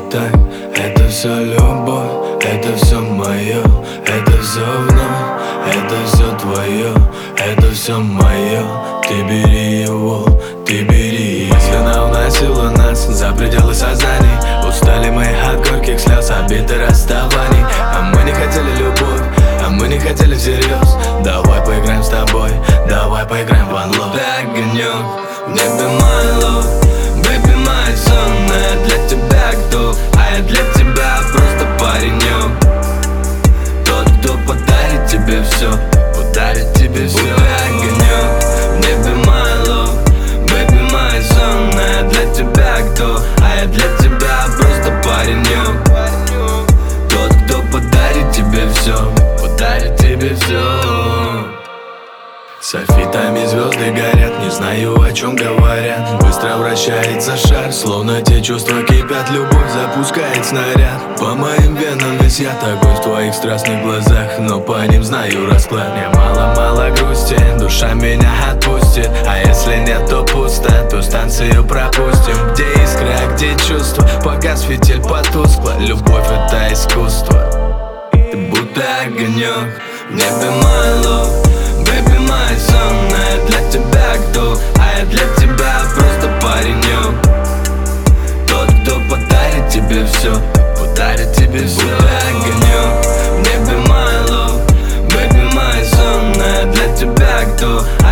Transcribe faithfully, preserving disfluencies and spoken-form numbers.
так, это все любовь, это все мое, это все вновь, это все твое, это все мое. Ты бери его, ты бери. Мысленно уносила нас за пределы сознаний. Устали мы от горьких слез, обид и расставаний. А мы не хотели любовь, а мы не хотели всерьез. Давай поиграем с тобой, давай поиграем в One Love. Ты огонек в небе, my love, baby, my son. Я для тебя кто, а я для тебя просто паренек. Тот, кто подарит тебе все, подарит тебе все. Ты огонек в небе, my love, baby, my son. Я для тебя кто, а я для тебя просто паренек. Тот, кто подарит тебе все, подарит тебе все. Софитами звезды горят, не знаю, о чем говорят. Быстро вращается шар, словно те чувства кипят. Любовь запускает снаряд. По моим венам висят огонь в твоих страстных глазах, но по ним знаю расклад. Мне мало-мало грусти, душа меня отпустит. А если нет, то пусто, то станцию пропустим. Где искра, а где чувства, погас фитиль потускло. Любовь — это искусство. Ты будто огонек в небе, my love, baby, my son. Я для тебя кто, а я для тебя просто паренек. Тот, кто подарит тебе все, подарит тебе все. Ты огонек в небе, my love, baby, my son. Я для тебя кто,